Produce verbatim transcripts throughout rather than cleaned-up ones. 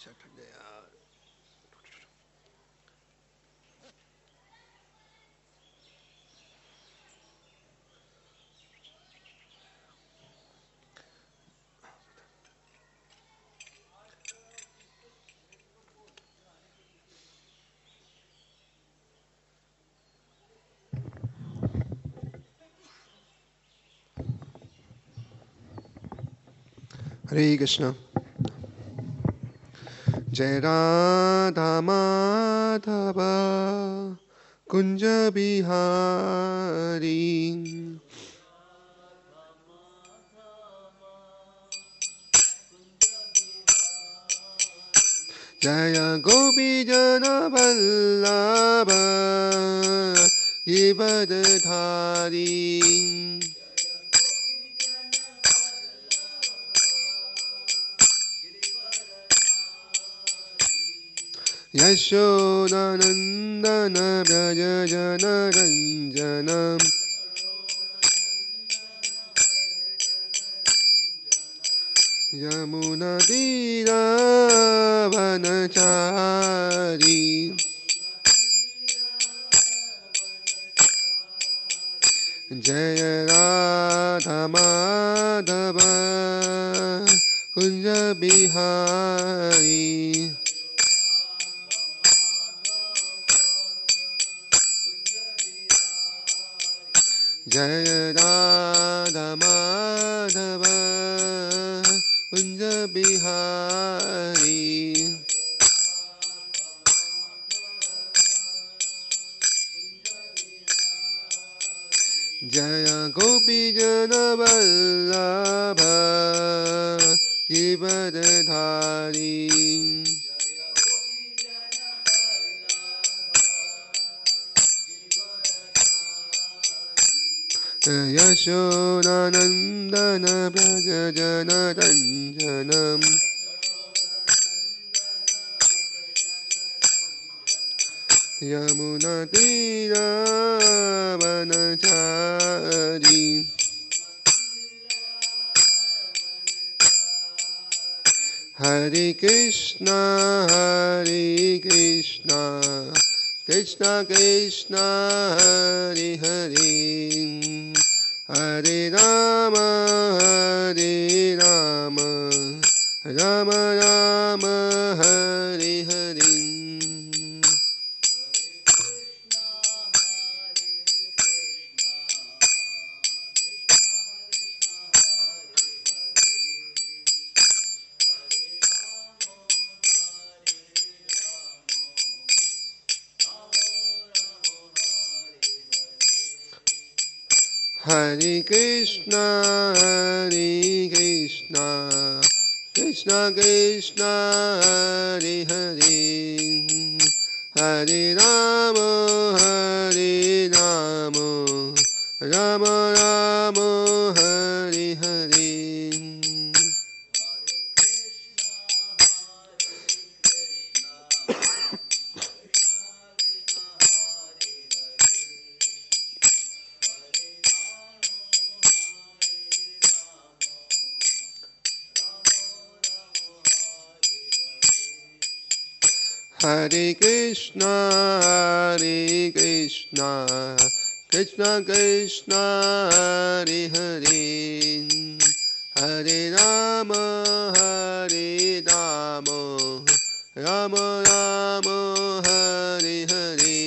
Hare Krishna. Jai Radha Madhava Kunja Bihari Jaya Gopi Jana Vallabha Givadhari Yashodanandana Braja Jana Ranjanam Yamuna Tira Vanachari Jaya Radha Madhava Kunja Bihari Jaya Radha Madhava Kunja Bihari Jaya Gopi Jana Vallabha Givadhari Yashodanandana Braja Jana Ranjanam Yamuna Tira Vanachari Hare Krishna Hare Krishna Krishna Krishna Hare Hare Hare Rama Hare Rama Rama Rama Hare Hare Hare Krishna, Hare Krishna, Krishna Krishna, Hare Hare, Hare Rama, Hare Rama, Rama Rama, Hare Hare. Hare Krishna, Hare Krishna, Krishna Krishna, Hare Hare, Hare Rama, Hare Rama, Rama Rama, Hare Hare.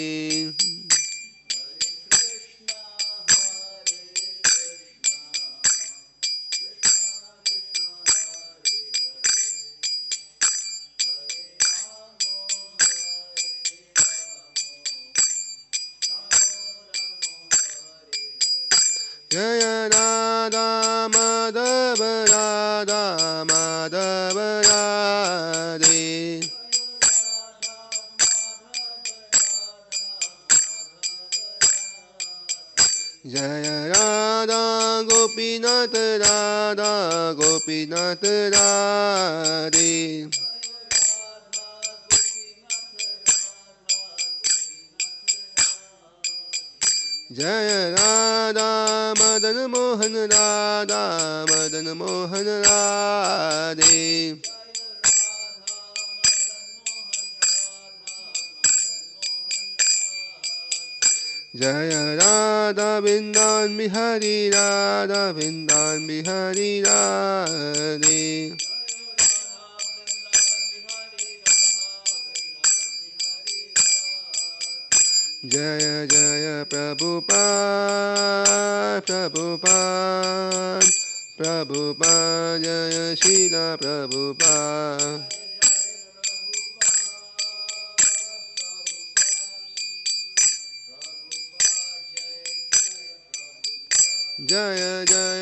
Jaya Radha Madhava Radha Madhava Radhe Jaya Radha Gopinath Radha Gopinath Radhe Jaya Radha Madan Mohan Radha Madan Mohan Radhe जय राधा वृंदावन बिहारी राधा वृंदावन बिहारी राधे। जय जय प्रभुपाद प्रभुपाद प्रभुपाद जय श्रील प्रभुपाद। जय जय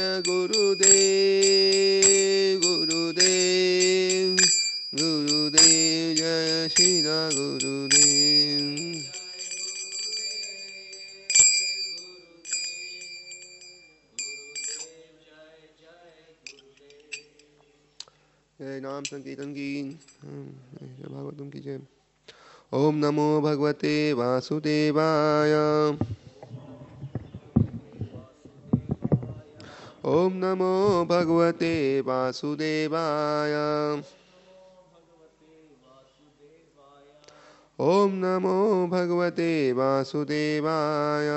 गुरुदेव गुरुदेव गुरुदेव जय श्रील गुरुदेव। जय नाम संकीर्तन की जय भागवतम की जय। ओम नमो भगवते वासुदेवाय। ओम नमो भगवते वासुदेवाय। ओम नमो भगवते वासुदेवाय।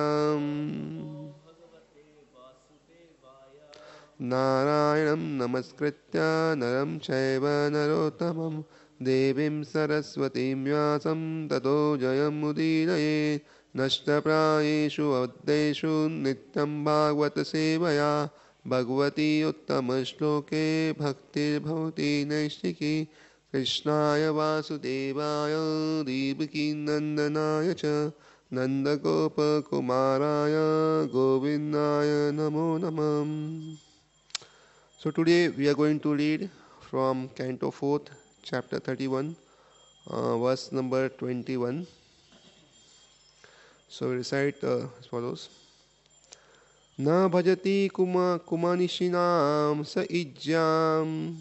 नारायणं नमस्कृत्य नरं चैव नरोत्तमं देवीं सरस्वतीं व्यासं ततो जयमुदीरयेत्। नष्टप्रायेषु अवद्येषु नित्यं भागवत सेवया भगवती उत्तमश्लोके भक्तिर्भवति नैष्ठिकी। कृष्णाय वासुदेवाय देवकीनन्दनाय च नन्दगोपकुमाराय गोविन्दाय नमो नमः। So today we are going to read from Canto fourth, chapter thirty-one, uh, verse number twenty-one. So we recite uh, as follows. Na bhajati kuma kumanishinam sa ijjam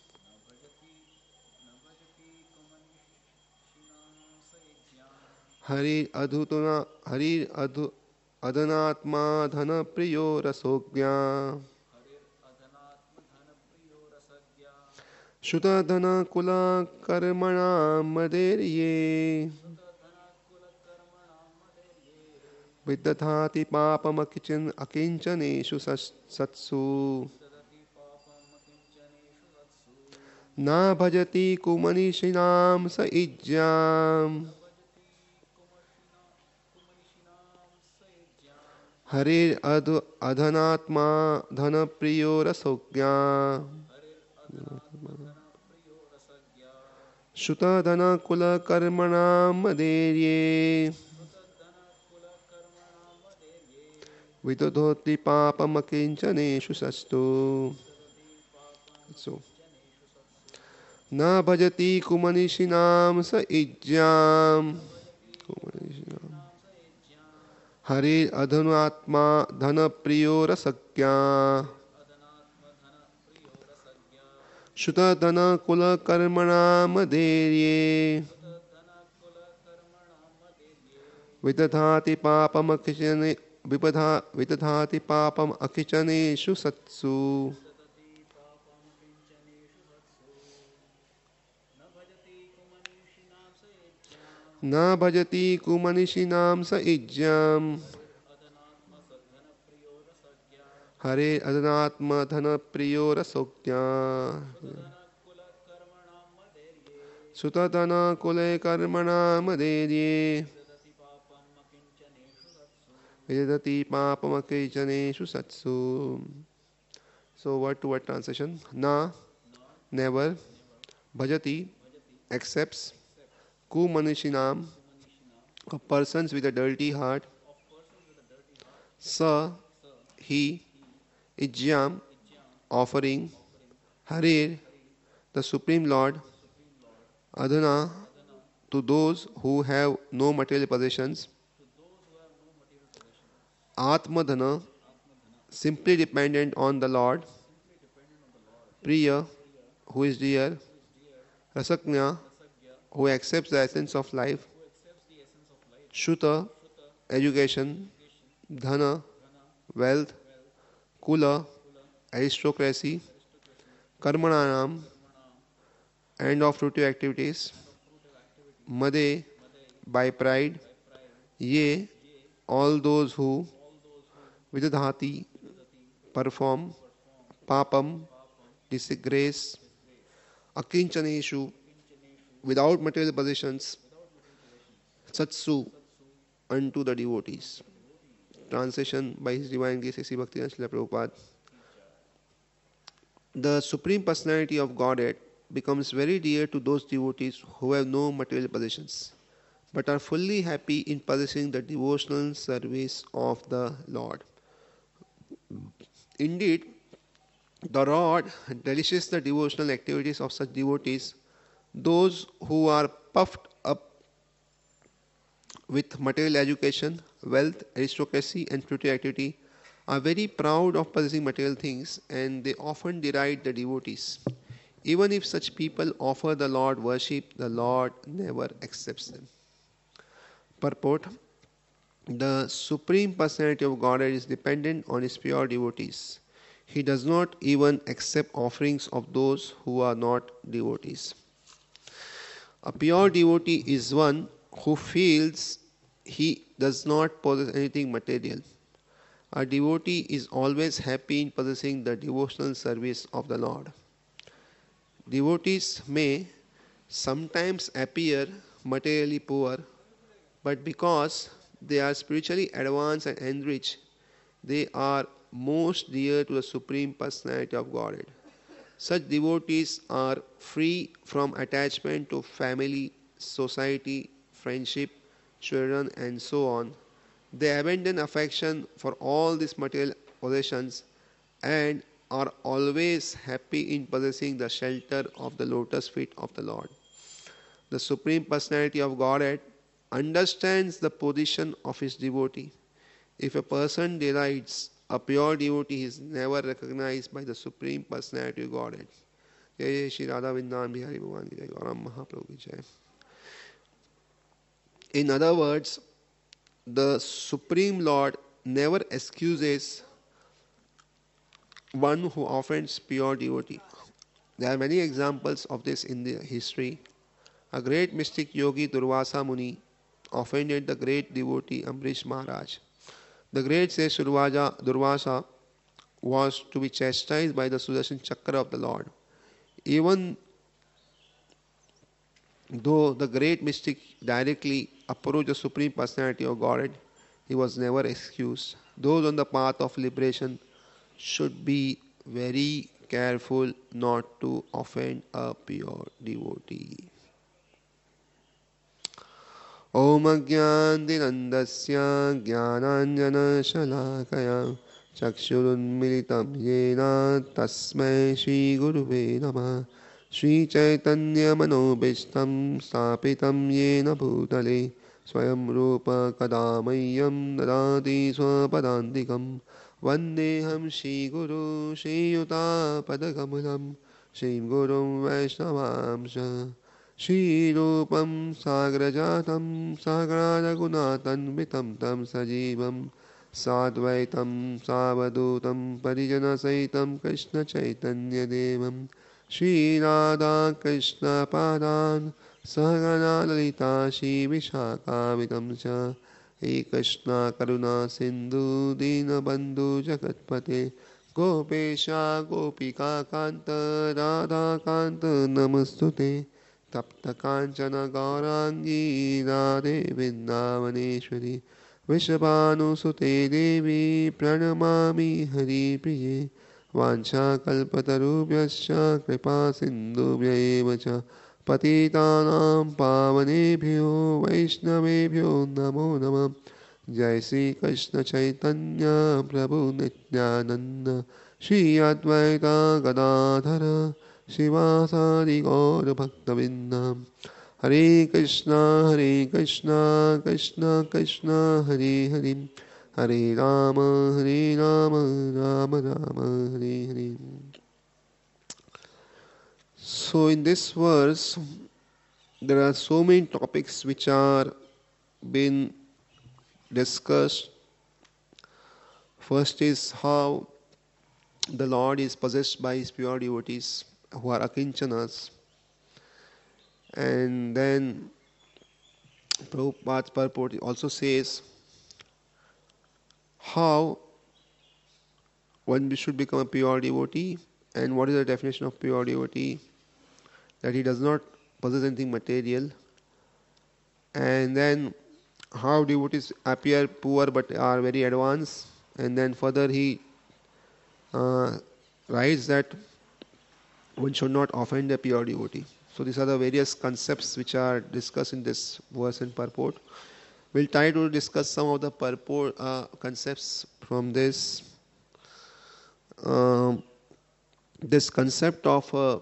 Harir adhutuna Harir adhu adhanatma dhana priyo rasogya Shuta dhana kula karmana maderye Viddhathati papam akichan akinchaneshu satsu Na bhajati kumanishinam sa ijjam Harir adhu adhanatma dhana priyo rasogya Shuta dhana kula karmana maderye Vidodhoti papam akinchaneshu sastu. So, na bhajati kumanishinam sa ijjam Harir adhanatma dhana priyo rasakya Shuta dhana kula karmana maderye Vidadhati papam akichane Vipadha Vidadhati papam akichaneshu satsu. Na bhajati kumanishinam sa ijjam Hare adhanatma dhana priyo rasogya Sutta dhana kule karmana maderye Vedati papam akichaneshu satsu. So word to word translation. Na, never. Bhajati, accepts. Kumanishinam, of persons with a dirty heart. Sa, he. Ijjam, offering. Harir, the Supreme Lord. Adhana, to those who have no material possessions. Atmadhana, simply dependent on the Lord. Priya, who is dear. Rasaknya, who accepts the essence of life. Shuta, education. Dhana, wealth. Kula, aristocracy. Karmananam, end of fruitive activities. Made, by pride. Ye, all those who vidadhati perform papam disgrace akinchaneshu without material possessions satsu unto the devotees. Translation by His Divine Grace A C Bhaktivinoda Srila Prabhupada. The Supreme Personality of Godhead becomes very dear to those devotees who have no material possessions, but are fully happy in possessing the devotional service of the Lord. Indeed, the Lord relishes the devotional activities of such devotees. Those who are puffed up with material education, wealth, aristocracy, and spiritual activity are very proud of possessing material things, and they often deride the devotees. Even if such people offer the Lord worship, the Lord never accepts them. Purport: the Supreme Personality of Godhead is dependent on His pure devotees. He does not even accept offerings of those who are not devotees. A pure devotee is one who feels he does not possess anything material. A devotee is always happy in possessing the devotional service of the Lord. Devotees may sometimes appear materially poor, but because they are spiritually advanced and enriched, they are most dear to the Supreme Personality of Godhead. Such devotees are free from attachment to family, society, friendship, children, and so on. They abandon affection for all these material possessions and are always happy in possessing the shelter of the lotus feet of the Lord. The Supreme Personality of Godhead understands the position of his devotee. If a person derides a pure devotee, he is never recognized by the Supreme Personality of Godhead. Jai Shri Radha Vrindavan Bihari Bhagwan Ki Jai, Gauram Mahaprabhu Ki Jai. In other words, the Supreme Lord never excuses one who offends pure devotee. There are many examples of this in the history. A great mystic yogi Durvasa Muni offended the great devotee Ambrish Maharaj. The great sage Durvasa, Durvasa was to be chastised by the Sudarshan Chakra of the Lord. Even though the great mystic directly approached the Supreme Personality of Godhead, he was never excused. Those on the path of liberation should be very careful not to offend a pure devotee. Om Ajnanandasya Jnananjana Shalakaya Chakshurunmilitam Yena Tasmai Shri Guruve Namah Shri Chaitanya Manobishtam Stapitam Yena Bhutale Swayam Rupa Kadamayam Dadati Swapadandikam Vandeham Shri Guru Shri Yuta Padakamulam Shri Gurum Vaishnavamsha Shri Rupam Sagrajatam Sagradagunatanvitam Tam Sajivam Sadvaitam Savadutam Parijana Saitam Krishna Chaitanya Devam Shri Radha Krishna Padan Sahagana Lalita Shri Vishakavitam Cha He Krishna Karuna Sindhu Dina Bandhu Jagatpate Gopesha Gopika Kanta Radha Kanta Namastute Tapta Kanchana Gaurangi Radhe Vrindavaneshwari Vishabhanu Sute Devi Pranamami Hari Priye Vancha Kalpatarubhyascha Kripa Sindhubhya eva cha Patitanam Pavanebhyo Vaishnavebhyo Namo Namah Jai Sri Krishna Chaitanya Prabhu Nityananda Shri Advaita Gadadhara Shivasadi Gaura Bhaktavinda Hare Krishna Hare Krishna Krishna Krishna Hare Hare Hare Rama Hare Rama Rama Rama Hare Hare. So in this verse there are so many topics which are been discussed. First is how the Lord is possessed by his pure devotees who are akinchanas, and then Prabhupada's purport also says how one should become a pure devotee, and what is the definition of pure devotee, that he does not possess anything material, and then how devotees appear poor but are very advanced, and then further he uh, writes that one should not offend a pure devotee. So these are the various concepts which are discussed in this verse and purport. We'll try to discuss some of the purport uh, concepts from this. Um, this concept of uh,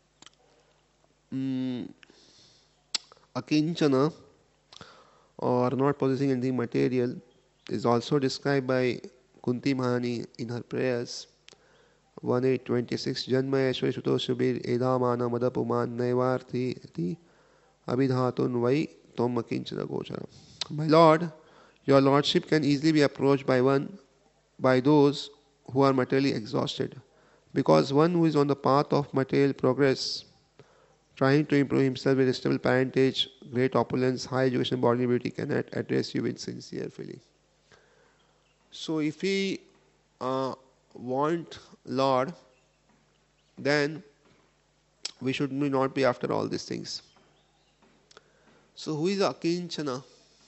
mm, akinchana, or not possessing anything material, is also described by Kunti Mahani in her prayers. one eight twenty-six Janma Aishwari Suto Subir Edamana Madapuman Naivarthi Ti Abhidhatun Vai Tom Akinchana Gochara. My Lord, your Lordship can easily be approached by one, by those who are materially exhausted, because one who is on the path of material progress, trying to improve himself with stable parentage, great opulence, high education, bodily beauty, cannot address you with sincere feeling. So if we uh, want Lord, then we should not be after all these things. So who is Akinchana?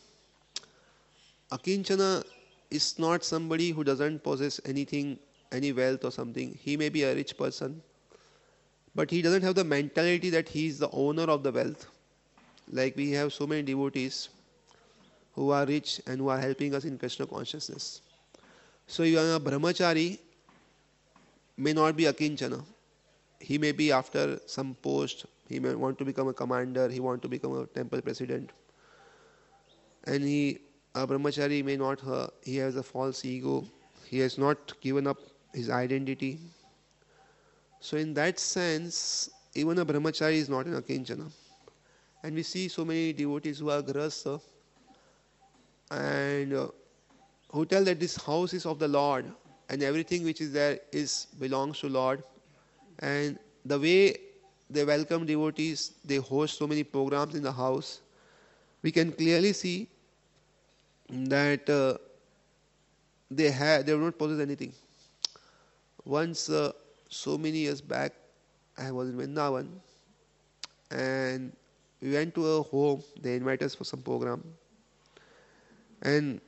Akinchana is not somebody who doesn't possess anything, any wealth or something. He may be a rich person, but he doesn't have the mentality that he is the owner of the wealth. Like we have so many devotees who are rich and who are helping us in Krishna consciousness. So even a brahmachari may not be akinchana. He may be after some post. He may want to become a commander. He want to become a temple president. And he, a brahmachari may not, uh, he has a false ego. He has not given up his identity. So in that sense, even a brahmachari is not an akinchana. And we see so many devotees who are grahastha and uh, who tell that this house is of the Lord and everything which is there is belongs to Lord. And the way they welcome devotees, they host so many programs in the house, we can clearly see that uh, they have they do not possess anything. Once, uh, so many years back, I was in Vrindavan, and we went to a home. They invited us for some program, and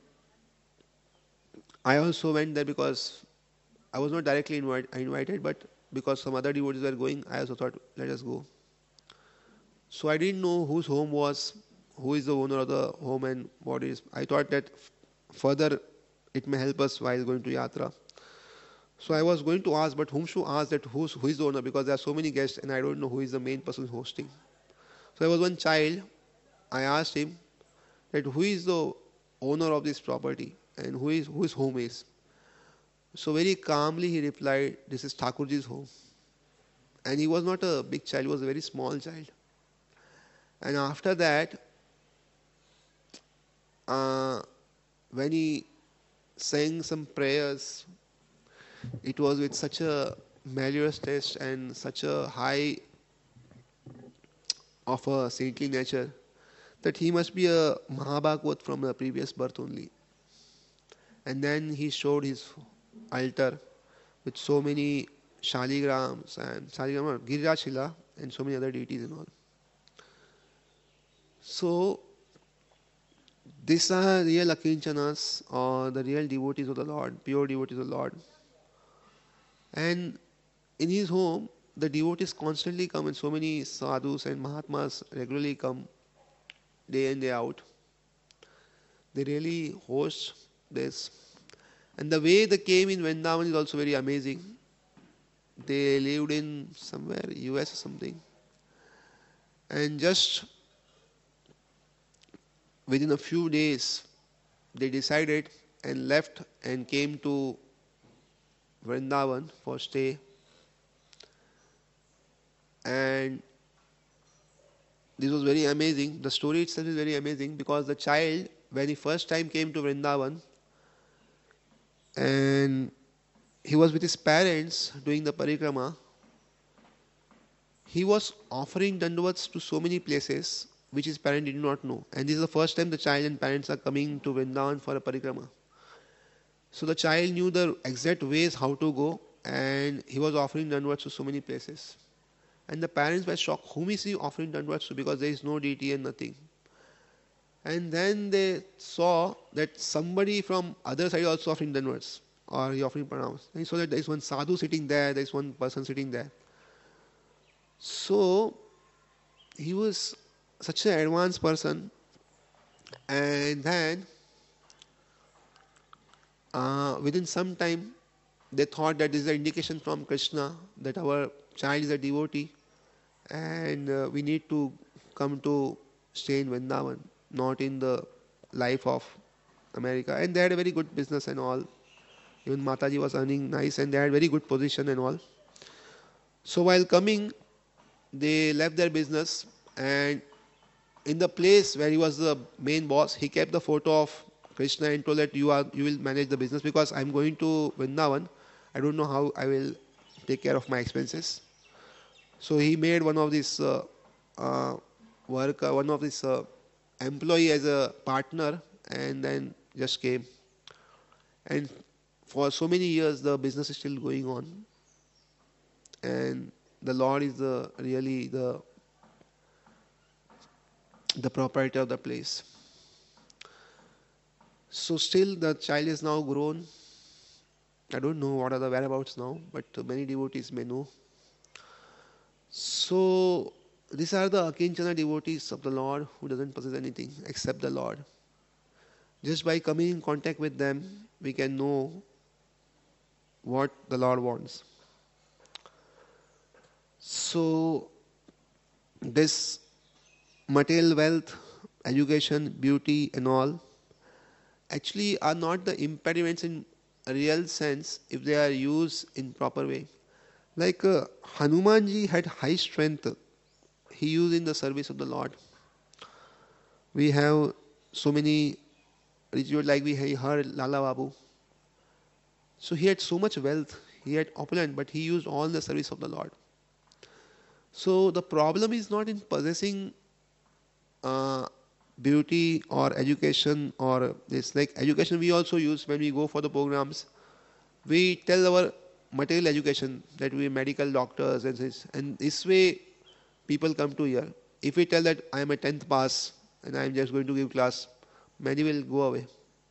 I also went there because I was not directly invite, invited, but because some other devotees were going, I also thought, let us go. So I didn't know whose home was, who is the owner of the home, and what is. I thought that further it may help us while going to yatra. So I was going to ask, but whom should ask that who's, who is the owner, because there are so many guests and I don't know who is the main person hosting. So there was one child. I asked him that who is the owner of this property and who is whose home is. So very calmly he replied, this is Thakurji's home. And he was not a big child, he was a very small child. And after that, uh, when he sang some prayers, it was with such a melodious taste and such a high of a saintly nature that he must be a Mahabhagavat from the previous birth only. And then he showed his altar with so many shaligrams and shaligram, Girirajshila, and so many other deities and all. So these are real akinchanas, or the real devotees of the Lord, pure devotees of the Lord. And in his home, the devotees constantly come, and so many sadhus and mahatmas regularly come day in, day out. They really host this. And the way they came in Vrindavan is also very amazing. They lived in somewhere, U S or something. And just within a few days, they decided and left and came to Vrindavan for stay. And this was very amazing. The story itself is very amazing, because the child, when he first time came to Vrindavan, and he was with his parents doing the parikrama, he was offering dandavats to so many places which his parents did not know. And this is the first time the child and parents are coming to Vrindavan for a parikrama. So the child knew the exact ways how to go, and he was offering Dandavats to so many places. And the parents were shocked. Whom is he offering Dandavats to? Because there is no deity and nothing. And then they saw that somebody from other side also offering Dandavats, or he offering pranams. And he saw that there is one sadhu sitting there, there is one person sitting there. So he was such an advanced person, and then uh, within some time they thought that this is an indication from Krishna that our child is a devotee, and uh, we need to come to stay in Vrindavan, not in the life of America. And they had a very good business and all. Even Mataji was earning nice, and they had very good position and all. So while coming, they left their business, and in the place where he was the main boss, he kept the photo of Krishna and told that you are you will manage the business, because I'm going to Vrindavan. I don't know how I will take care of my expenses. So he made one of this uh, uh, work, uh, one of this uh, employee as a partner, and then just came. And for so many years, the business is still going on, and the Lord is the really the the proprietor of the place. So still the child is now grown. I don't know what are the whereabouts now, but many devotees may know. So these are the Akinchana devotees of the Lord who doesn't possess anything except the Lord. Just by coming in contact with them, we can know what the Lord wants. So this material wealth, education, beauty and all actually are not the impediments in a real sense if they are used in proper way. Like uh, Hanumanji had high strength. He used in the service of the Lord. We have so many rituals, like we heard Lala Babu. So he had so much wealth, he had opulent, but he used all in the service of the Lord. So the problem is not in possessing uh, beauty or education or this. Like education we also use when we go for the programs. We tell our material education that we are medical doctors and this, and this way people come to here. If we tell that I am a tenth pass and I am just going to give class, many will go away.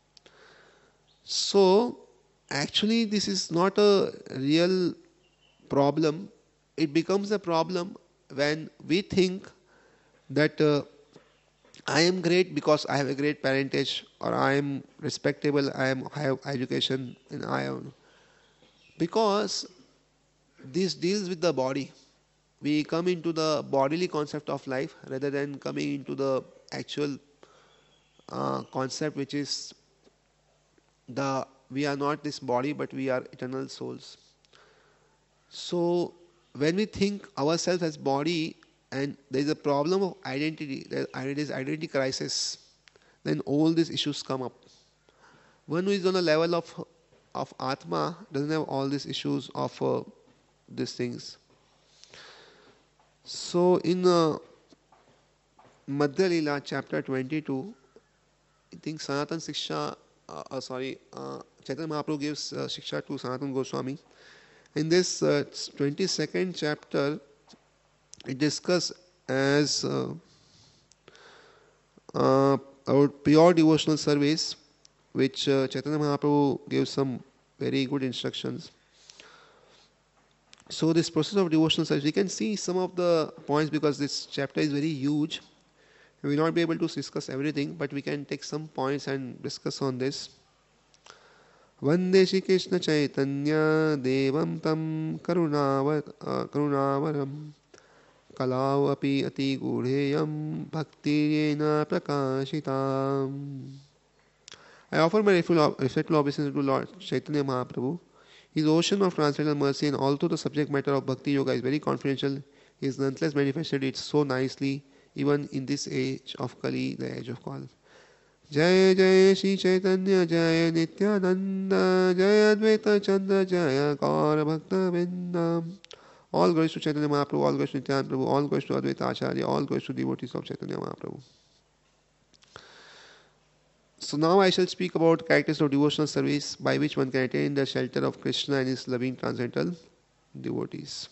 So actually this is not a real problem. It becomes a problem when we think that uh, I am great because I have a great parentage, or I am respectable, I am I have education, and I am, because this deals with the body. We come into the bodily concept of life rather than coming into the actual uh, concept, which is the we are not this body but we are eternal souls. So when we think ourselves as body and there is a problem of identity, there is identity crisis, then all these issues come up. One who is on a level of of Atma doesn't have all these issues of uh, these things. So in uh, Madhya Leela chapter twenty-two, I think Sanatan Siksha, uh, uh, sorry, uh, Chaitanya Mahaprabhu gives uh, Shiksha to Sanatan Goswami. In this uh, twenty-second chapter, it discusses as uh, uh, our pure devotional service, which uh, Chaitanya Mahaprabhu gives some very good instructions. So this process of devotional service, we can see some of the points because this chapter is very huge. We will not be able to discuss everything, but we can take some points and discuss on this. Vande Shri Krishna Chaitanya Devam Tam Karunavaram Kalau Api Ati Gurheyam Bhakti Yena Prakashitam. I offer my respectful obeisance to Lord Chaitanya Mahaprabhu. His ocean of transcendental mercy, and although the subject matter of Bhakti Yoga is very confidential, he has nonetheless manifested it so nicely, even in this age of Kali, the age of Kal. Jaya Jaya Shri Chaitanya Jaya Nityananda Jaya Advaita Chandra Jaya Gaura Bhakta Vindam. All glories to Chaitanya Mahaprabhu, all glories to Nityananda Prabhu, all glories to Advaita Acharya, all glories to devotees of Chaitanya Mahaprabhu. So now I shall speak about characters of devotional service by which one can attain the shelter of Krishna and his loving transcendental devotees.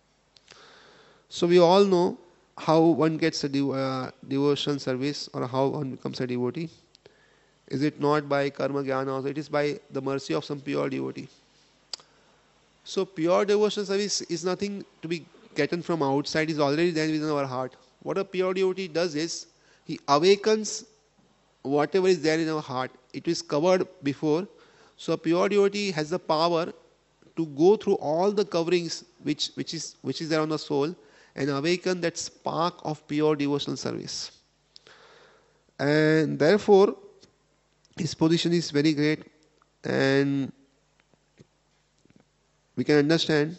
So we all know how one gets a dev- uh, devotional service, or how one becomes a devotee. Is it not by karma jnana also? It is by the mercy of some pure devotee. So pure devotional service is nothing to be gotten from outside, is already there within our heart. What a pure devotee does is, he awakens whatever is there in our heart. It is covered before. So a pure devotee has the power to go through all the coverings which, which is which is there on the soul, and awaken that spark of pure devotional service. And therefore, his position is very great, and we can understand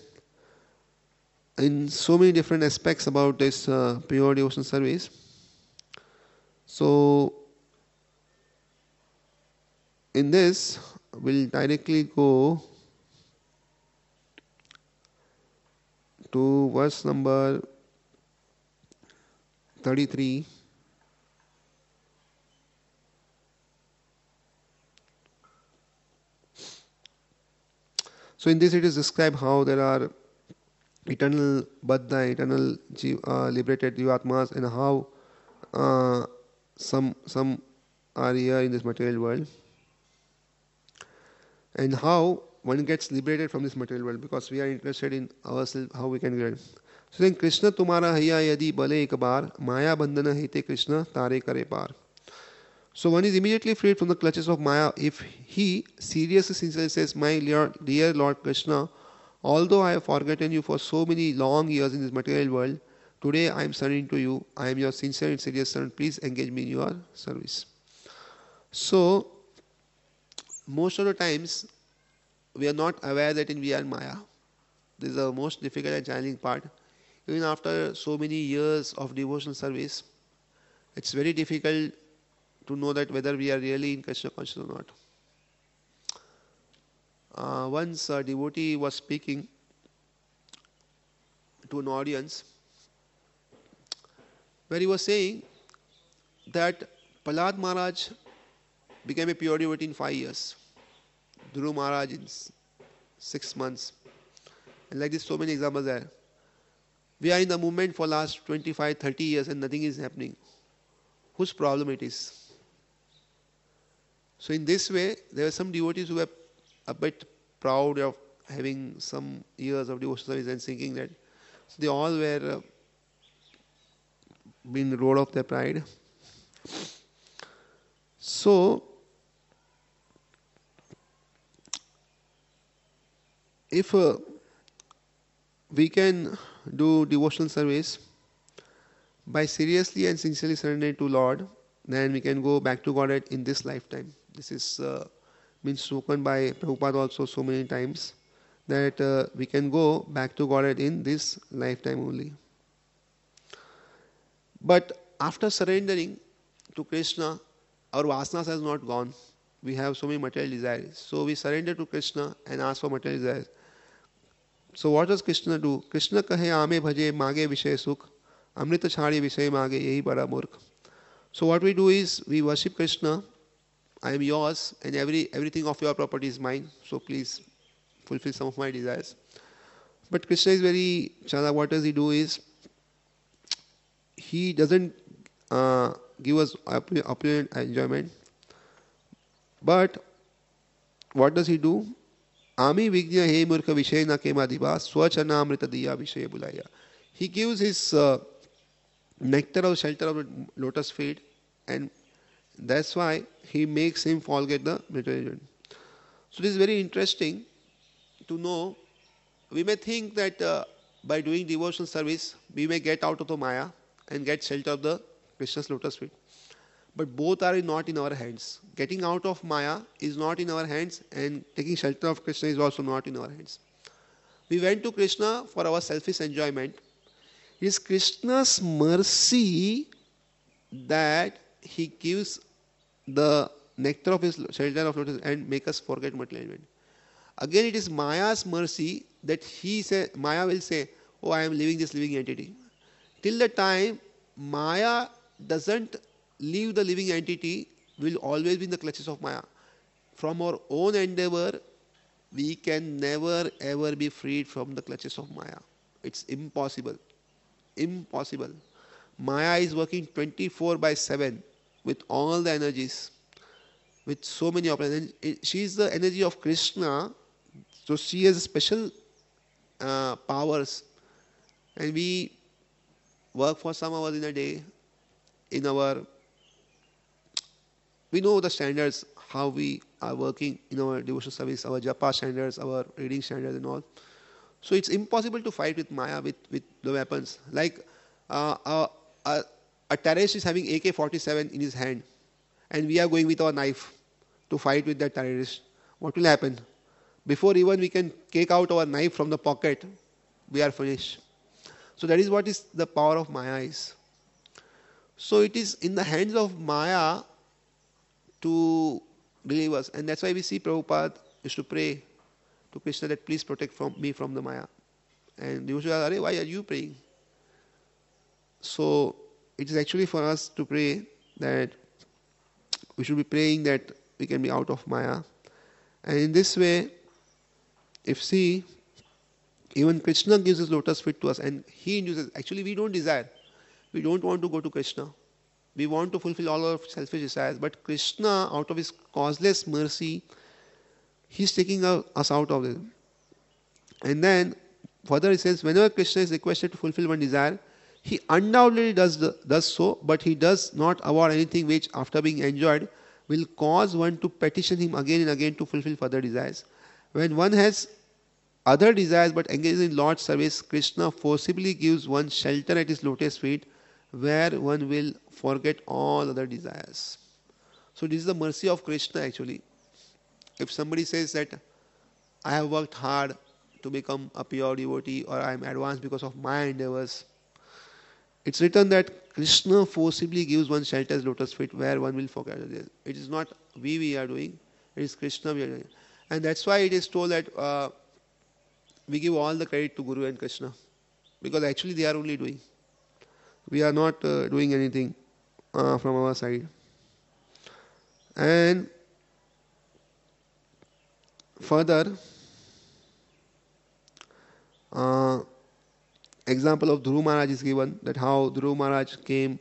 in so many different aspects about this uh, pure devotional service. So in this, we'll directly go to verse number thirty-three. So in this it is described how there are eternal Baddha, eternal uh, liberated Jivatmas, and how uh, some some are here in this material world, and how one gets liberated from this material world, because we are interested in ourselves, how we can get. So then, Krishna tumhara haiya yadi bale ek baar, maya bandhana hite Krishna tare kare par. So one is immediately freed from the clutches of Maya if he seriously sincerely says, my dear Lord Krishna, although I have forgotten you for so many long years in this material world, today I am surrendering to you. I am your sincere and serious servant. Please engage me in your service. So most of the times we are not aware that in we are Maya. This is the most difficult and challenging part. Even after so many years of devotional service, it's very difficult to know that whether we are really in Krishna consciousness or not. Uh, once a devotee was speaking to an audience, where he was saying that Prahlad Maharaj became a pure devotee in five years, Dhruv Maharaj in six months, and like this so many examples there. We are in the movement for last twenty-five, thirty years and nothing is happening. Whose problem it is? So in this way, there are some devotees who were a bit proud of having some years of devotional service and thinking that so they all were uh, being rolled off their pride. So, if uh, we can do devotional service by seriously and sincerely surrendering to Lord, then we can go back to Godhead in this lifetime. This is uh, been spoken by Prabhupada also so many times, that uh, we can go back to Godhead in this lifetime only. But after surrendering to Krishna, our vasanas has not gone. We have so many material desires. So we surrender to Krishna and ask for material desires. So what does Krishna do? Krishna kahe aame bhaje mage vishay sukh, amrita chhadi vishay mage yehi bada murkh. So what we do is we worship Krishna. I am yours, and every everything of your property is mine. So please fulfill some of my desires. But Krishna is very chala. What does he do is he doesn't uh, give us opulent enjoyment. But what does he do? Ami vignya he murkha vishay na kema diva swachana amrita diya vishay bulaya. He gives his uh, nectar or shelter of the lotus feet, and that's why he makes him forget the material. So this is very interesting to know. We may think that uh, by doing devotional service, we may get out of the Maya and get shelter of the Krishna's lotus feet. But both are not in our hands. Getting out of Maya is not in our hands, and taking shelter of Krishna is also not in our hands. We went to Krishna for our selfish enjoyment. It is Krishna's mercy that he gives the nectar of his shelter of lotus and make us forget material enjoyment. Again, it is Maya's mercy that he say, Maya will say, oh, I am living this living entity. Till the time Maya doesn't leave the living entity, we will always be in the clutches of Maya. From our own endeavor, we can never ever be freed from the clutches of Maya. It's impossible. Impossible. Maya is working twenty-four by seven with all the energies, with so many operations. She is the energy of Krishna, so she has special uh, powers, and we work for some hours in a day. In our, we know the standards, how we are working in our devotional service, our japa standards, our reading standards, and all. So it's impossible to fight with Maya with, with the weapons. Like uh, a, a, a terrorist is having A K forty-seven in his hand, and we are going with our knife to fight with that terrorist. What will happen? Before even we can take out our knife from the pocket, we are finished. So that is what is the power of Maya is. So it is in the hands of Maya to relieve us. And that's why we see Prabhupada used to pray to Krishna that please protect from me from the Maya. And usually, Are, why are you praying? So it is actually for us to pray that we should be praying that we can be out of Maya. And in this way, if see, even Krishna gives his lotus feet to us and he induces. Actually, we don't desire. We don't want to go to Krishna. We want to fulfill all our selfish desires. But Krishna, out of his causeless mercy, he's taking us out of it. And then, further it says, whenever Krishna is requested to fulfill one desire, he undoubtedly does, the, does so, but he does not award anything which, after being enjoyed, will cause one to petition him again and again to fulfill further desires. When one has other desires but engages in Lord's service, Krishna forcibly gives one shelter at his lotus feet, where one will forget all other desires. So this is the mercy of Krishna actually. If somebody says that I have worked hard to become a pure devotee or I am advanced because of my endeavors, it's written that Krishna forcibly gives one shelter at lotus feet where one will forget it. It is not we we are doing, it is Krishna we are doing. And that's why it is told that uh, we give all the credit to Guru and Krishna, because actually they are only doing. We are not uh, doing anything uh, from our side. And further, uh, example of Dhruv Maharaj is given, that how Dhruv Maharaj came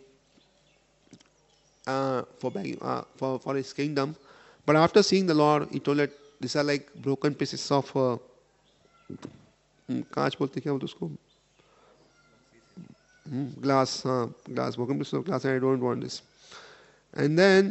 uh, for, begging, uh, for for his kingdom, but after seeing the Lord, he told that these are like broken pieces of uh, कांच बोलते क्या बोलते उसको glass, uh, glass, broken pieces of glass, and I don't want this. And then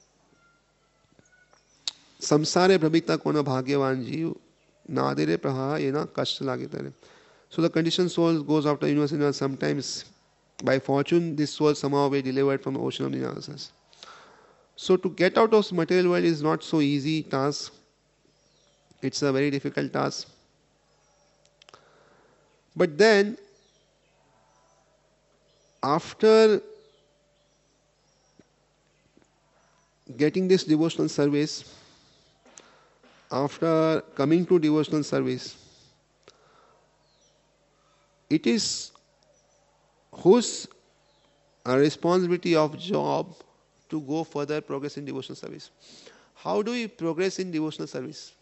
samsare prabhita kona bhagyavan jiv nadire praha yena kashta lagitare. So the conditioned soul goes after universe, and sometimes by fortune this soul somehow be delivered from the ocean of universes. So to get out of material world is not so easy task. It's a very difficult task. But then after getting this devotional service, after coming to devotional service, it is whose responsibility of job to go further progress in devotional service. How do we progress in devotional service?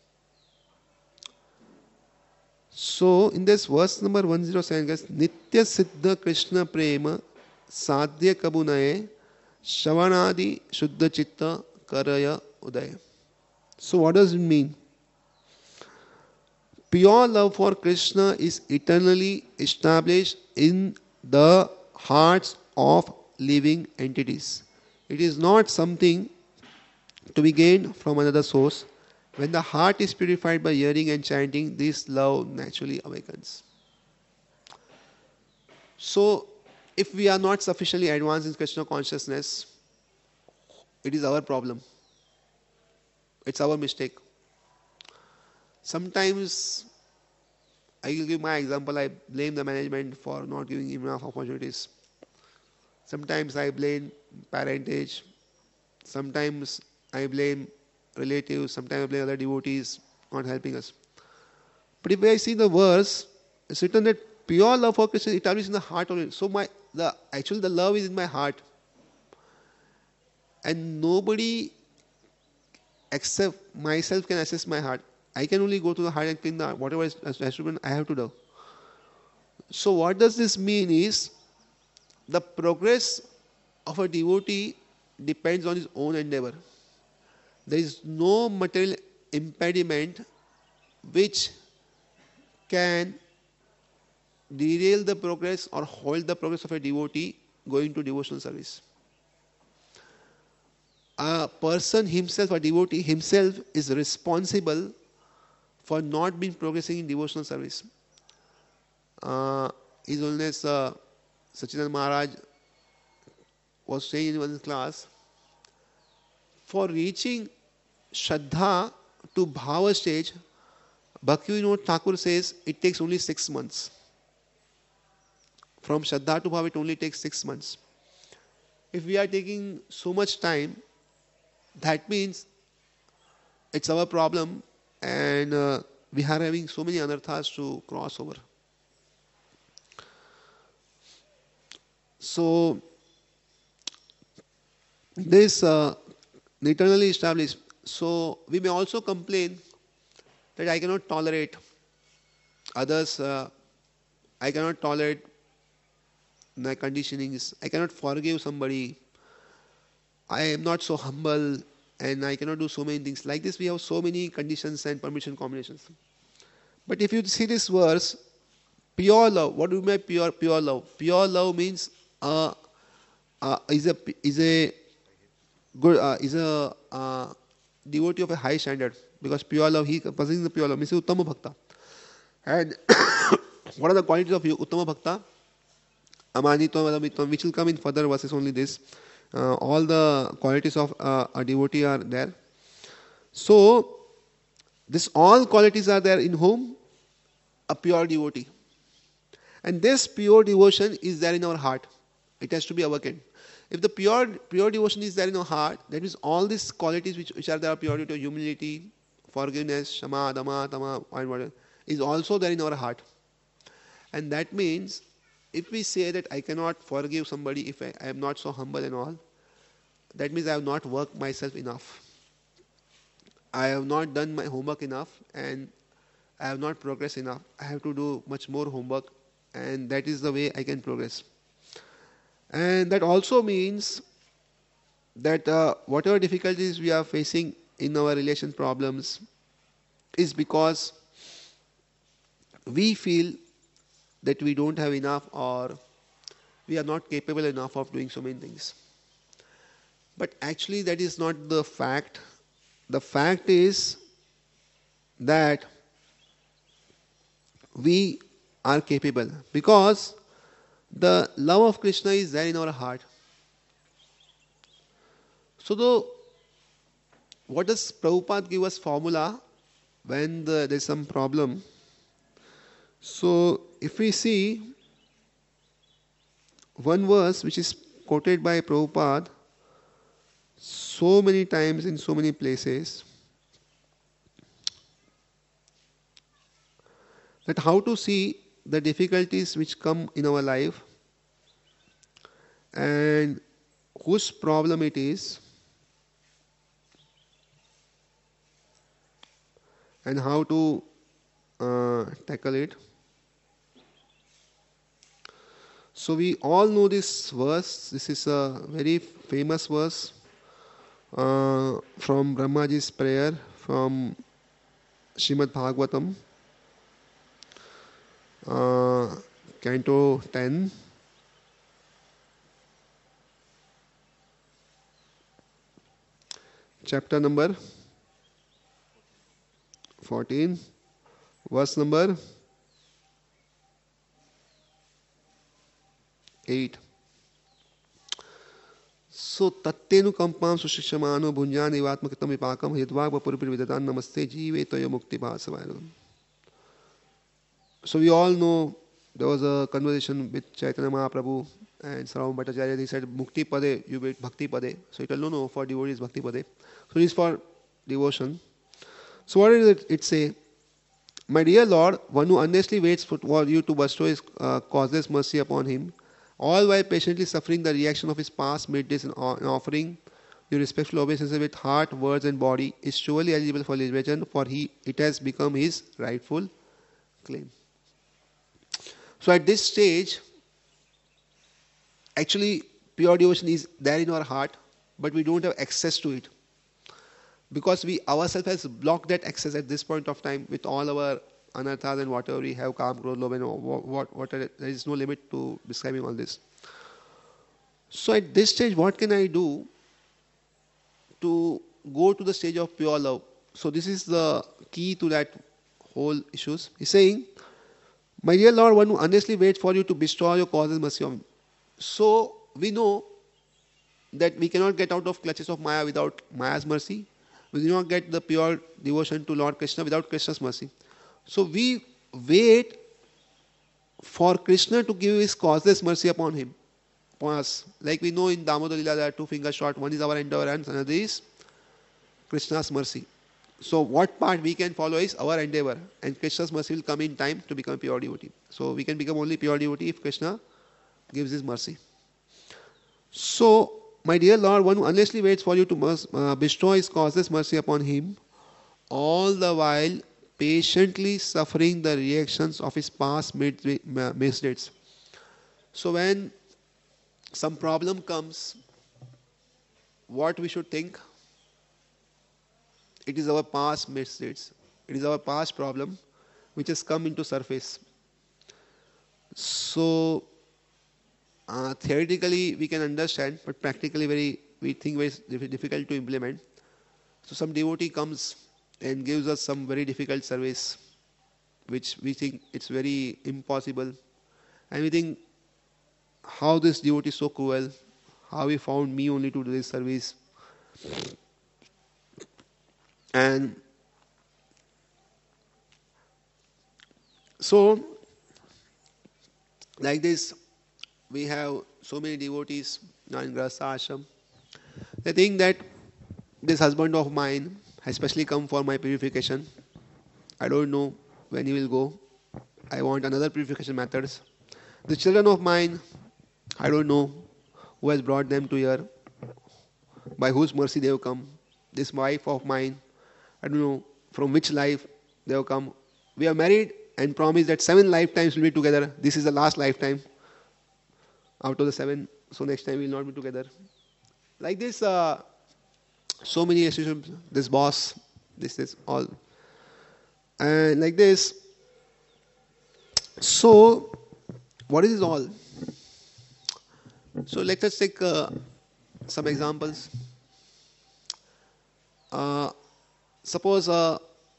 So in this verse number one oh seven, guys, Nitya Siddha Krishna Prema Sadhya Kabunaye Shavanadi Shuddha Chitta Karaya Udaya. So what does it mean? Pure love for Krishna is eternally established in the hearts of living entities. It is not something to be gained from another source. When the heart is purified by hearing and chanting, this love naturally awakens. So, if we are not sufficiently advanced in Krishna consciousness, it is our problem. It's our mistake. Sometimes, I will give my example, I blame the management for not giving enough opportunities. Sometimes I blame parentage. Sometimes I blame relatives. Sometimes I blame other devotees not helping us. But if I see the verse, it's written that pure love for Krishna is established in the heart of it. So my the actually the love is in my heart. and nobody except myself can assess my heart. I can only go to the heart and clean the heart. Whatever is, has to be done, I have to do. So what does this mean is the progress of a devotee depends on his own endeavor. There is no material impediment which can derail the progress or hold the progress of a devotee going to devotional service. A person himself, a devotee himself, is responsible for not being progressing in devotional service. Uh, His Holiness uh, Sachidanand Maharaj was saying in one class, for reaching Shraddha to Bhava stage, Bhaktivinoda Thakur says it takes only six months. From Shraddha to Bhava it only takes six months. If we are taking so much time, that means it's our problem, and uh, we are having so many anarthas to cross over. So, this uh, eternally established. So, we may also complain that I cannot tolerate others, uh, I cannot tolerate my conditionings, I cannot forgive somebody, I am not so humble, and I cannot do so many things. Like this, we have so many conditions and permission combinations. But if you see this verse, pure love, what do you mean by pure, pure love? Pure love means uh, uh, is a is a good uh, is a uh, devotee of a high standard, because pure love, he possessing the pure love means Uttama Bhakta. And what are the qualities of Uttama Bhakta? Amanitvam, Adamitvam, which will come in further verses only this. Uh, all the qualities of uh, a devotee are there. So, this all qualities are there in whom? A pure devotee. And this pure devotion is there in our heart. It has to be awakened. If the pure pure devotion is there in our heart, that means all these qualities which, which are there, purity, humility, forgiveness, shama, dama, tama, and whatever, is also there in our heart. And that means, if we say that I cannot forgive somebody if I, I am not so humble and all, that means I have not worked myself enough. I have not done my homework enough, and I have not progressed enough. I have to do much more homework, and that is the way I can progress. And that also means that uh, whatever difficulties we are facing in our relation problems is because we feel that we don't have enough, or we are not capable enough of doing so many things. But actually that is not the fact. The fact is that we are capable, because the love of Krishna is there in our heart. So though, what does Prabhupada give us formula when the, there is some problem? So if we see one verse which is quoted by Prabhupada so many times in so many places, that how to see the difficulties which come in our life and whose problem it is, and how to uh, tackle it. So we all know this verse. This is a very famous verse uh, from Brahmaji's prayer from Srimad Bhagavatam, uh, Canto ten. Chapter number fourteen, verse number eight. So tattenu kampam sushishamano bhunjan evatmakritam vipakam hedvag vapuripir vidadan namaste jive toya mukti bhasavayam. So we all know there was a conversation with Chaitanya Mahaprabhu and Sarvam Bhattacharya. He said mukti pade, you wait bhakti pade. So it will no no for devotees bhakti pade. So it is for devotion. So what did it, it say? My dear Lord, one who honestly waits for you to bestow his uh, causeless mercy upon him, all while patiently suffering the reaction of his past mid-days in offering your respectful obeisance with heart, words, and body is surely eligible for liberation, for he it has become his rightful claim. So at this stage, actually, pure devotion is there in our heart, but we don't have access to it because we ourselves has blocked that access at this point of time with all our anarthas and whatever we have, calm, growth, love, and what, what, what are, there is no limit to describing all this. So at this stage, what can I do to go to the stage of pure love? So this is the key to that whole issues. He's saying, my dear Lord, one who earnestly waits for you to bestow your causes mercy on me. So we know that we cannot get out of clutches of Maya without Maya's mercy. We do not get the pure devotion to Lord Krishna without Krishna's mercy. So we wait for Krishna to give his causeless mercy upon him, upon us. Like we know in Damodar Lila, there are two fingers short. One is our endurance, another is Krishna's mercy. So what part we can follow is our endeavor, and Krishna's mercy will come in time to become pure devotee. So we can become only pure devotee if Krishna gives his mercy. So, my dear Lord, one who earnestly waits for you to uh, bestow his causeless mercy upon him, all the while patiently suffering the reactions of his past misdeeds. So when some problem comes, what we should think? It is our past misdeeds. It is our past problem which has come into surface. So uh, theoretically we can understand, but practically very we think very difficult to implement. So some devotee comes and gives us some very difficult service, which we think it's very impossible, and we think, how this devotee is so cruel, how he found me only to do this service. And so, like this, we have so many devotees now in Grahastha Ashram. They think that this husband of mine has specially come for my purification. I don't know when he will go. I want another purification methods. The children of mine, I don't know who has brought them to here, by whose mercy they have come. This wife of mine, I don't know from which life they have come. We are married and promised that seven lifetimes will be together. This is the last lifetime out of the seven, so next time we will not be together. Like this, uh, so many associations, this boss, this is all. And like this, so what is this all? So let us take uh, some examples. Uh, suppose a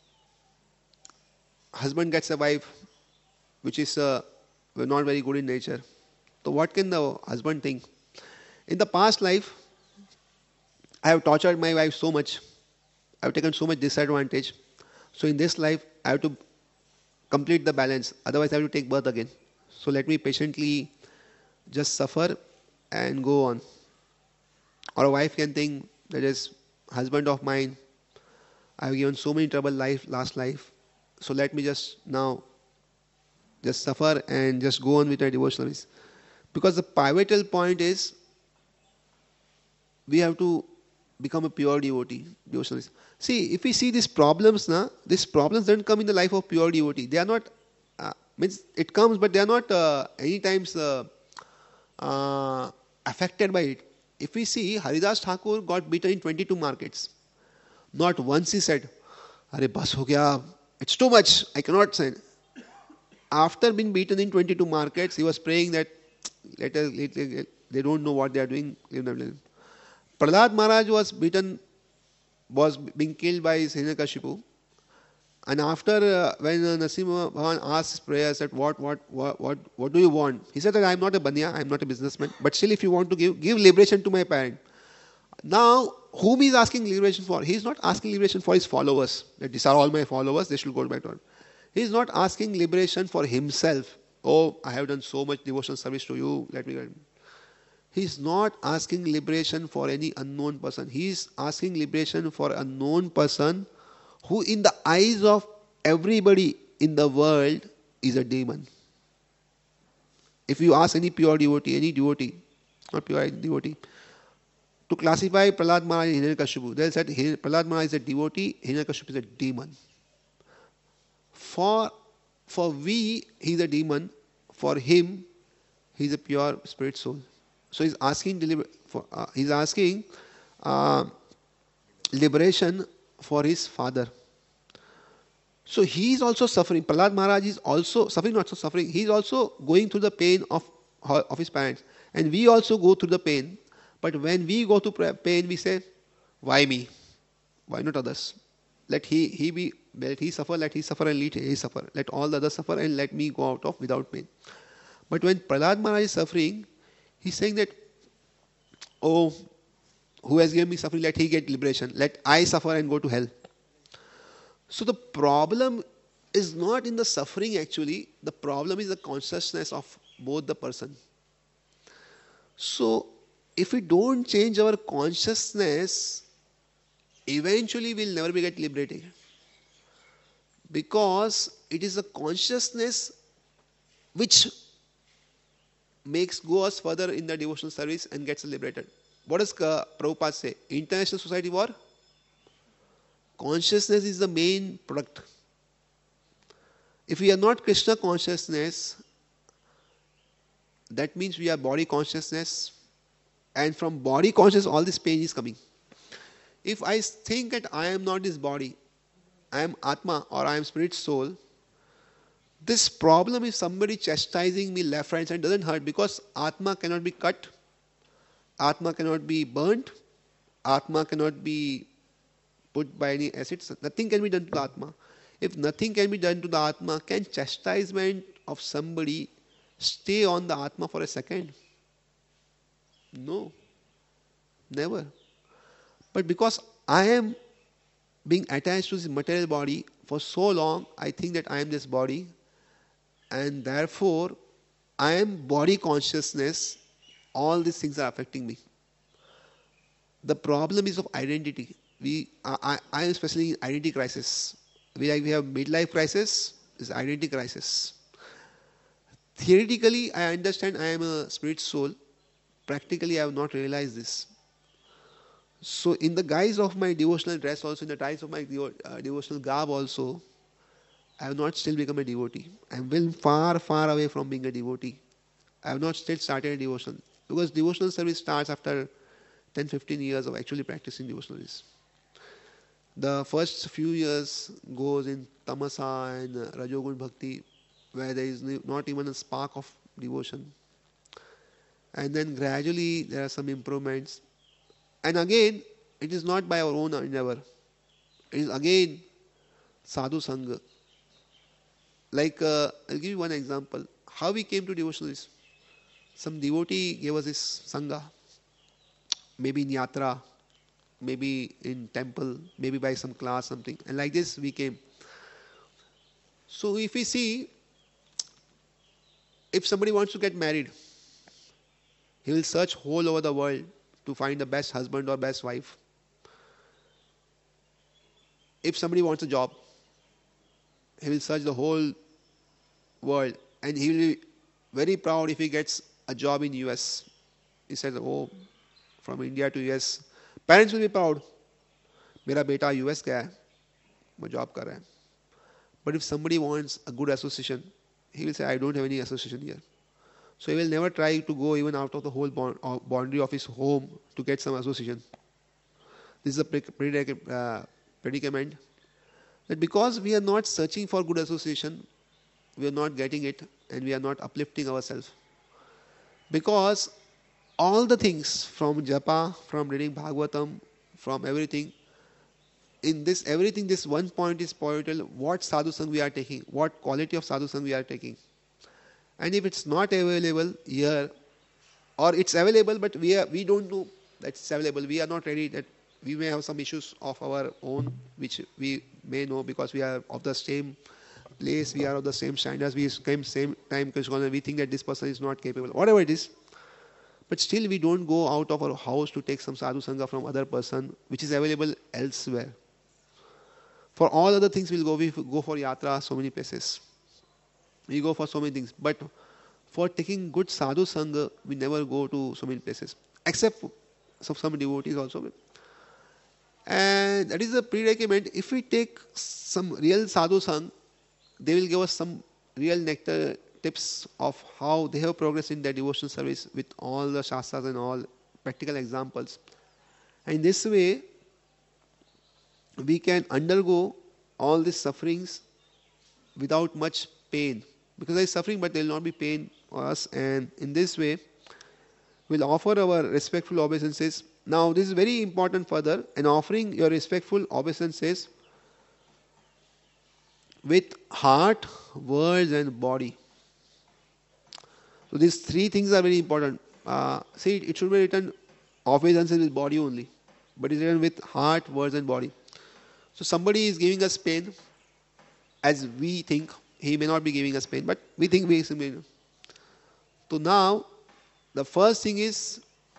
husband gets a wife which is uh, not very good in nature. So what can the husband think? In the past life, I have tortured my wife so much. I have taken so much disadvantage. So in this life, I have to complete the balance. Otherwise, I have to take birth again. So let me patiently just suffer and go on. Or a wife can think that is husband of mine, I have given so many trouble life last life. So let me just now just suffer and just go on with my devotional service. Because the pivotal point is we have to become a pure devotee. Devotional. See, if we see these problems, na, these problems don't come in the life of pure devotee. They are not, uh, means it comes, but they are not uh, any times uh, uh, affected by it. If we see, Haridas Thakur got beaten in twenty-two markets. Not once he said, "Arey bas ho gaya, it's too much, I cannot say." After being beaten in twenty-two markets, he was praying that let us, let, let, they don't know what they are doing. Prahlad Maharaj was beaten, was being killed by Hiranyakashipu. And after, uh, when uh, Narasimha Bhavan asked prayers that what, what, what, what, what do you want? He said that I am not a banya, I am not a businessman, but still if you want to give, give liberation to my parent. Now, whom he is asking liberation for? He is not asking liberation for his followers, that these are all my followers, they should go back to God. He is not asking liberation for himself. Oh, I have done so much devotional service to you, let me get it. He is not asking liberation for any unknown person. He is asking liberation for a known person who in the eyes of everybody in the world is a demon. If you ask any pure devotee, any devotee, not pure devotee, to classify Prahlad Maharaj and Hiranyakashipu. They said Prahlad Maharaj is a devotee, Hiranyakashipu is a demon. For, for we, he is a demon. For him, he is a pure spirit soul. So he's asking, deliber- for, uh, he's asking uh, liberation for his father. So he is also suffering. Prahlad Maharaj is also suffering, not so suffering. He is also going through the pain of, of his parents. And we also go through the pain. But when we go through pain, we say, why me? Why not others? Let he, he be, let he suffer, let he suffer and let he suffer. Let all the others suffer and let me go out of without pain. But when Prahlad Maharaj is suffering, he's saying that, oh, who has given me suffering, let he get liberation. Let I suffer and go to hell. So the problem is not in the suffering actually. The problem is the consciousness of both the person. So if we don't change our consciousness, eventually we'll never be get liberated. Because it is the consciousness which makes go us further in the devotional service and gets liberated. What does uh, Prabhupada say? International Society for Consciousness is the main product. If we are not Krishna consciousness, that means we are body consciousness, and from body consciousness all this pain is coming. If I think that I am not this body, I am Atma or I am spirit soul, this problem is somebody chastising me left, right, side doesn't hurt because Atma cannot be cut, Atma cannot be burnt, Atma cannot be put by any acids. Nothing can be done to the Atma. If nothing can be done to the Atma, can chastisement of somebody stay on the Atma for a second? No. Never. But because I am being attached to this material body for so long, I think that I am this body, and therefore I am body consciousness. All these things are affecting me. The problem is of identity. We, I, I am especially in identity crisis. We, like, we have midlife crisis, is identity crisis. Theoretically, I understand I am a spirit soul. Practically, I have not realized this. So, in the guise of my devotional dress, also in the guise of my devo- uh, devotional garb, also, I have not still become a devotee. I am well far, far away from being a devotee. I have not still started a devotion because devotional service starts after ten to fifteen years of actually practicing devotional service. The first few years goes in tamasa and rajogun bhakti, where there is not even a spark of devotion. And then gradually there are some improvements. And again, it is not by our own endeavor. It is again sadhu sangha. Like, uh, I'll give you one example. How we came to devotionalism. Some devotee gave us this sangha, maybe in yatra, maybe in temple, maybe by some class, something. And like this we came. So if we see, if somebody wants to get married, he will search whole over the world to find the best husband or best wife. If somebody wants a job, he will search the whole world and he will be very proud if he gets a job in U S. He says, oh, from India to U S. Parents will be proud. मेरा बेटा U S गया है, वो job कर रहा है. But if somebody wants a good association, he will say, I don't have any association here. So he will never try to go even out of the whole bond, uh, boundary of his home to get some association. This is a predic- uh, predicament that because we are not searching for good association, we are not getting it and we are not uplifting ourselves. Because all the things from japa, from reading Bhagavatam, from everything, in this everything, this one point is pivotal. What sadhu sang we are taking, what quality of sadhu sang we are taking. And if it's not available here, or it's available but we are, we don't know that it's available, we are not ready, that we may have some issues of our own which we may know because we are of the same place, we are of the same standards, we came same time, we think that this person is not capable, whatever it is. But still we don't go out of our house to take some sadhu sangha from other person which is available elsewhere. For all other things we'll go, we go for yatra, so many places. We go for so many things. But for taking good sadhu sangha, we never go to so many places. Except some, some devotees also. And that is a prerequisite. If we take some real sadhu sang, they will give us some real nectar tips of how they have progressed in their devotional service with all the shastras and all practical examples. And in this way, we can undergo all these sufferings without much pain. Because there is suffering, but there will not be pain for us. And in this way, we'll offer our respectful obeisances. Now, this is very important further, and offering your respectful obeisances with heart, words, and body. So these three things are very important. Uh, see, it should be written obeisances with body only, but it's written with heart, words, and body. So somebody is giving us pain, as we think. He may not be giving us pain, but we think we are pain. So now, the first thing is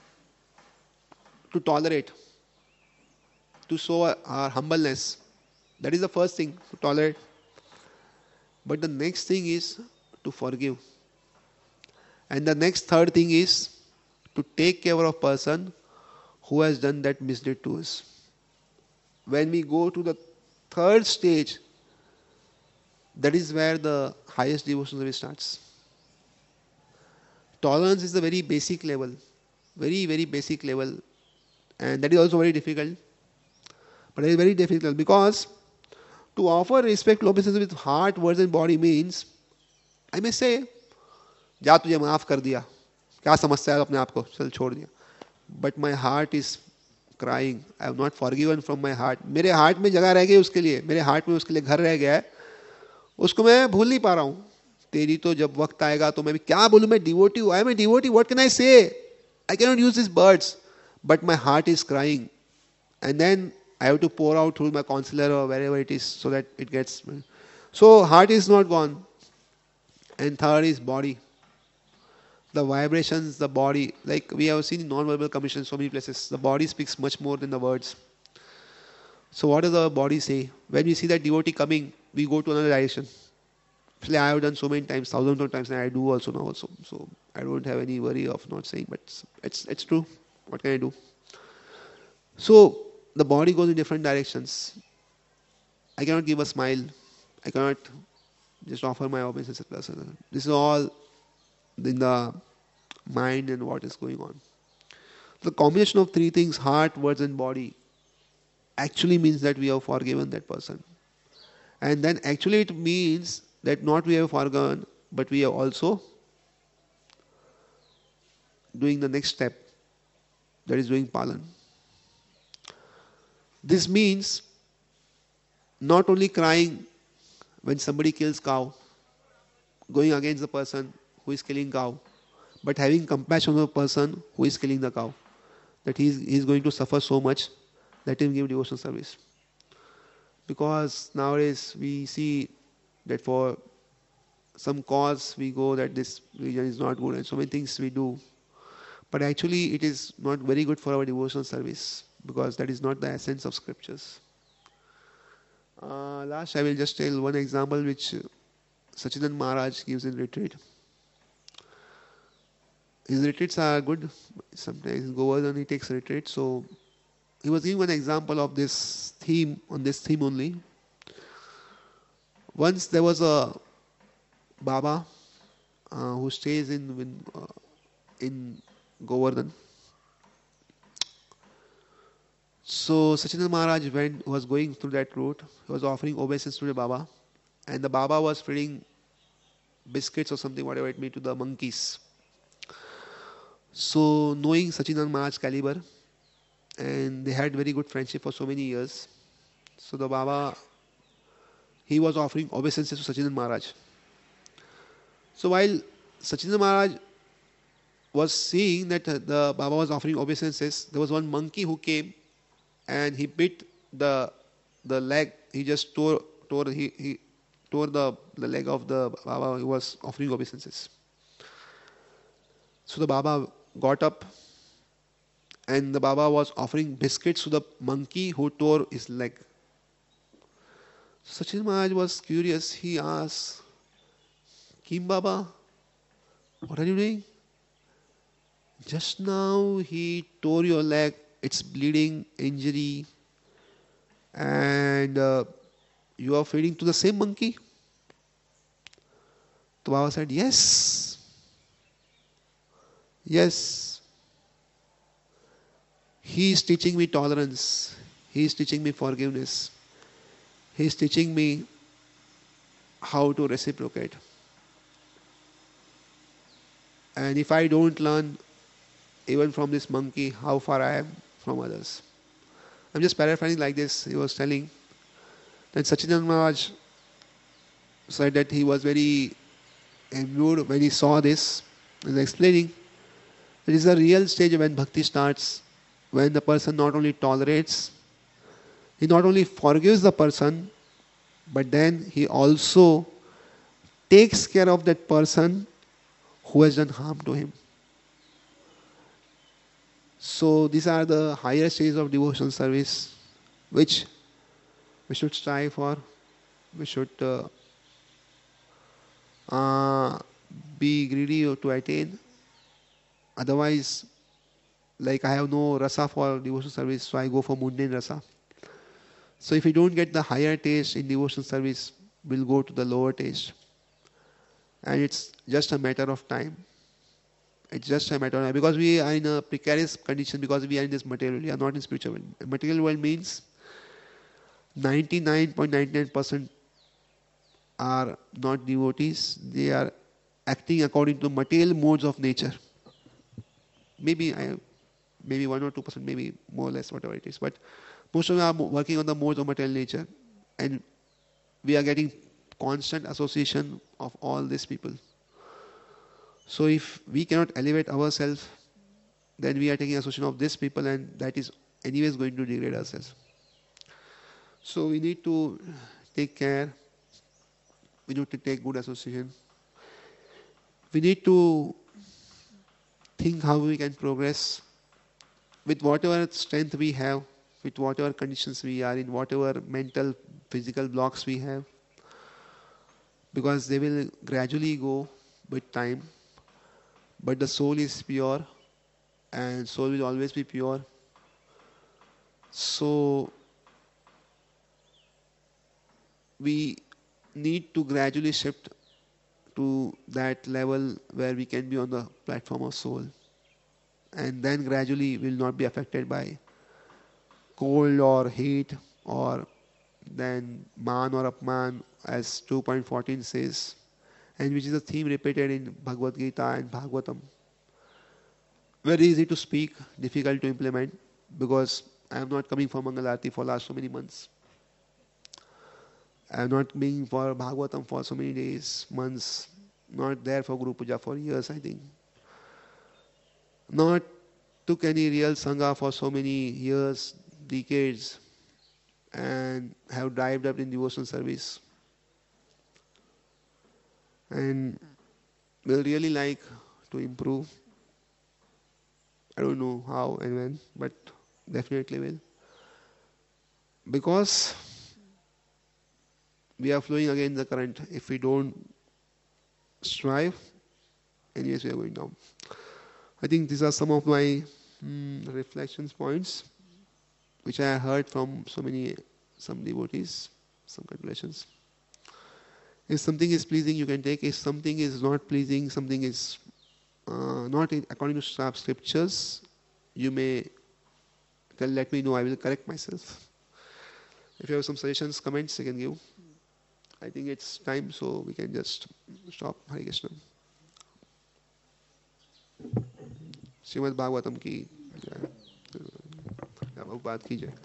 to tolerate, to show our humbleness. That is the first thing, to tolerate. But the next thing is to forgive. And the next third thing is to take care of a person who has done that misdeed to us. When we go to the third stage, that is where the highest devotional service starts. Tolerance is the very basic level, very, very basic level. And that is also very difficult. But it is very difficult because to offer respect obeisances with heart, words and body means, I may say, जा तुझे माफ कर दिया, क्या समस्या है अपने आप को, चल छोड़ दिया. But my heart is crying. I have not forgiven from my heart. मेरे हार्ट में जगह रह गई उसके लिए, मेरे हार्ट में उसके लिए घर रह गया है, उसको मैं भूल नहीं पा रहा हूँ. तेरी तो जब वक्त आएगा तो मैं भी क्या बोलूँ, मैं डिवोटी हूँ. I am a devotee. What can I say? I cannot use these words. But my heart is crying. And then I have to pour out through my counselor or wherever it is so that it gets. So heart is not gone. And third is body. The vibrations, the body, like we have seen in non-verbal commission so many places, the body speaks much more than the words. So what does the body say? When we see that devotee coming, we go to another direction. Actually, I have done so many times, thousands of times, and I do also now also. So I don't have any worry of not saying, but it's it's true. What can I do? So the body goes in different directions. I cannot give a smile. I cannot just offer my obeisances. This is all in the mind and what is going on. The combination of three things, heart, words and body, actually means that we have forgiven that person. And then actually it means that not we have forgiven, but we are also doing the next step, that is doing palan. This means not only crying when somebody kills cow, going against the person who is killing cow, but having compassion on the person who is killing the cow, that he is, he is going to suffer so much, let him give devotional service. Because nowadays we see that for some cause we go that this religion is not good and so many things we do. But actually it is not very good for our devotional service because that is not the essence of scriptures. Uh, last I will just tell one example which Sachidanand Maharaj gives in retreat. His retreats are good. Sometimes in Govardhan he takes a retreat. So he was giving one example of this theme, on this theme only. Once there was a Baba uh, who stays in in, uh, in Govardhan. So Sachidanand Maharaj went, was going through that route. He was offering obeisance to the Baba, and the Baba was feeding biscuits or something, whatever it may, to the monkeys. So knowing Sachidanand Maharaj's caliber, and they had very good friendship for so many years. So the Baba, he was offering obeisances to Sachidanand Maharaj. So while Sachidanand Maharaj was seeing that the Baba was offering obeisances, there was one monkey who came and he bit the the leg. He just tore tore he, he tore the, the leg of the Baba who was offering obeisances. So the Baba got up and the Baba was offering biscuits to the monkey who tore his leg. Sachidanand Maharaj was curious. He asked, Kim Baba, what are you doing? Just now he tore your leg, it's bleeding, injury, and uh, you are feeding to the same monkey? So Baba said, yes, yes. He is teaching me tolerance. He is teaching me forgiveness. He is teaching me how to reciprocate. And if I don't learn even from this monkey how far I am from others. I'm just paraphrasing like this. He was telling that Sachidananda Maharaj said that he was very imbued when he saw this. He was explaining that it is a real stage when bhakti starts, when the person not only tolerates, he not only forgives the person, but then he also takes care of that person who has done harm to him. So these are the higher stages of devotional service which we should strive for. We should uh, uh, be greedy to attain. Otherwise, like I have no rasa for devotional service, so I go for mundane rasa. So if we don't get the higher taste in devotional service, we'll go to the lower taste. And it's just a matter of time. It's just a matter of time. Because we are in a precarious condition, because we are in this material world, we are not in spiritual world. Material world means ninety-nine point nine nine percent are not devotees. They are acting according to material modes of nature. Maybe I, maybe one or two percent, maybe more or less, whatever it is. But most of them are working on the modes of material nature, and we are getting constant association of all these people. So if we cannot elevate ourselves, then we are taking association of these people, and that is anyways going to degrade ourselves. So we need to take care. We need to take good association. We need to think how we can progress with whatever strength we have, with whatever conditions we are in, whatever mental, physical blocks we have, because they will gradually go with time. But the soul is pure, and soul will always be pure. So we need to gradually shift to that level where we can be on the platform of soul, and then gradually will not be affected by cold or heat, or then man or upman, as two point fourteen says, and which is a theme repeated in Bhagavad Gita and Bhagavatam. Very easy to speak, difficult to implement, because I am not coming for Mangal Aarti for last so many months. I am not being for Bhagavatam for so many days, months, not there for Guru Puja for years, I think. Not took any real Sangha for so many years, decades, and have dived up in devotional service. And will really like to improve. I don't know how and when, but definitely will. Because we are flowing against the current. If we don't strive, anyways, we are going down. I think these are some of my mm, reflections points, which I heard from so many, some devotees, some calculations. If something is pleasing, you can take. If something is not pleasing, something is uh, not in, according to scriptures, you may tell, let me know, I will correct myself. If you have some suggestions, comments, you can give. I think it's time, so we can just stop. Hare Krishna. Shrimad Bhagavatam की जय, प्रभुपाद की जय.